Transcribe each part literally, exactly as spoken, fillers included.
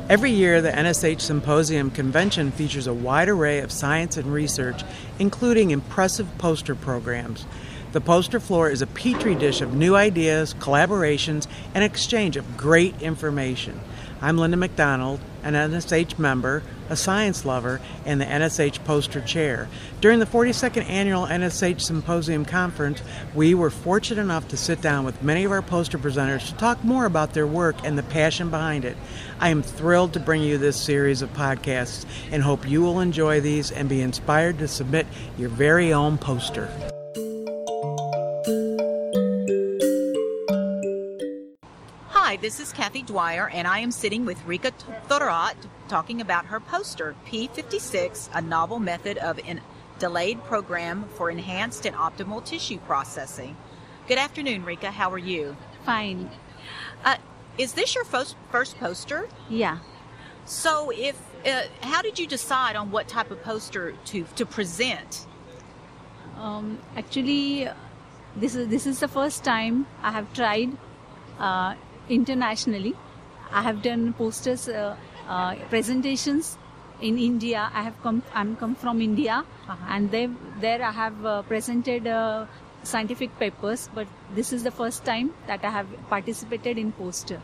Every year, the N S H Symposium Convention features a wide array of science and research, including impressive poster programs. The poster floor is a petri dish of new ideas, collaborations, and exchange of great information. I'm Linda McDonald, an N S H member, a science lover, and the N S H poster chair. During the forty-second Annual N S H Symposium Conference, we were fortunate enough to sit down with many of our poster presenters to talk more about their work and the passion behind it. I am thrilled to bring you this series of podcasts and hope you will enjoy these and be inspired to submit your very own poster. Hi, this is Kathy Dwyer, and I am sitting with Rika Thorat talking about her poster, P fifty-six, a novel method of a delayed program for enhanced and optimal tissue processing. Good afternoon, Rika. How are you? Fine. Uh, is this your first, first poster? Yeah. So, if uh, how did you decide on what type of poster to to present? Um, actually, this is this is the first time I have tried uh, internationally. I have done posters, uh, uh, presentations in India. I have come. I'm come from India, uh-huh. and they, there I have uh, presented uh, scientific papers. But this is the first time that I have participated in poster.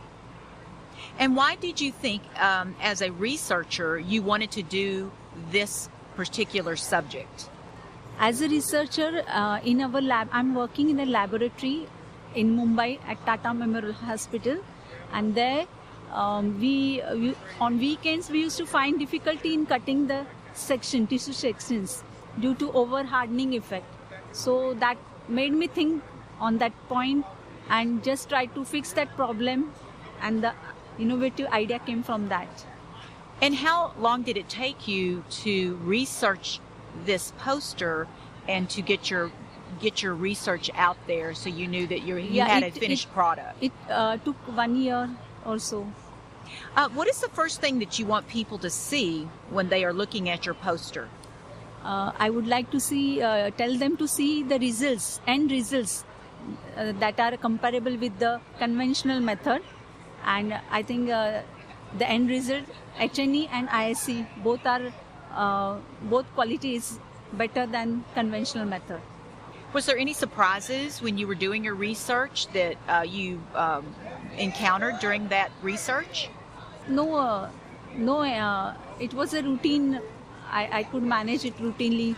And why did you think, um, as a researcher, you wanted to do this particular subject? As a researcher uh, in our lab, I'm working in a laboratory in Mumbai at Tata Memorial Hospital, and there um, we, we on weekends we used to find difficulty in cutting the section tissue sections due to over hardening effect. So that made me think on that point and just try to fix that problem, and the innovative idea came from that. And how long did it take you to research this poster and to get your get your research out there so you knew that you yeah, had it, a finished it, product? It uh, took one year or so. Uh, what is the first thing that you want people to see when they are looking at your poster? Uh, I would like to see, uh, tell them to see the results, end results uh, that are comparable with the conventional method. And I think uh, the end result, H N E and I S C, both are, uh, both quality is better than conventional method. Was there any surprises when you were doing your research that uh, you um, encountered during that research? No, uh, no. Uh, it was a routine. I, I could manage it routinely.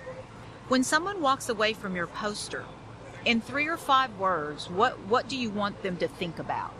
When someone walks away from your poster, in three or five words, what, what do you want them to think about?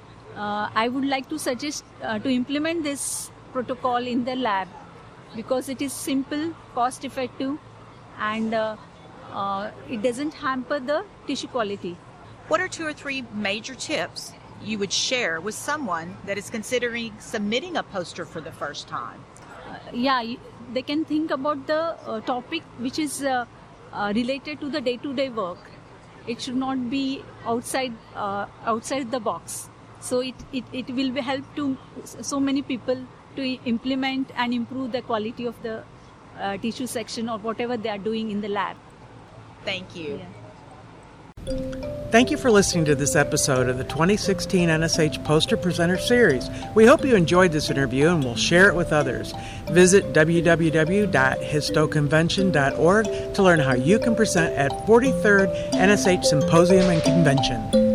Uh, I would like to suggest uh, to implement this protocol in the lab because it is simple, cost effective, and uh, Uh, it doesn't hamper the tissue quality. What are two or three major tips you would share with someone that is considering submitting a poster for the first time? Uh, yeah, they can think about the uh, topic which is uh, uh, related to the day-to-day work. It should not be outside uh, outside the box. So it, it, it will be help to so many people to implement and improve the quality of the uh, tissue section or whatever they are doing in the lab. Thank you. Yeah. Thank you for listening to this episode of the twenty sixteen N S H Poster Presenter Series. We hope you enjoyed this interview and will share it with others. Visit w w w dot histoconvention dot org to learn how you can present at forty-third N S H Symposium and Convention.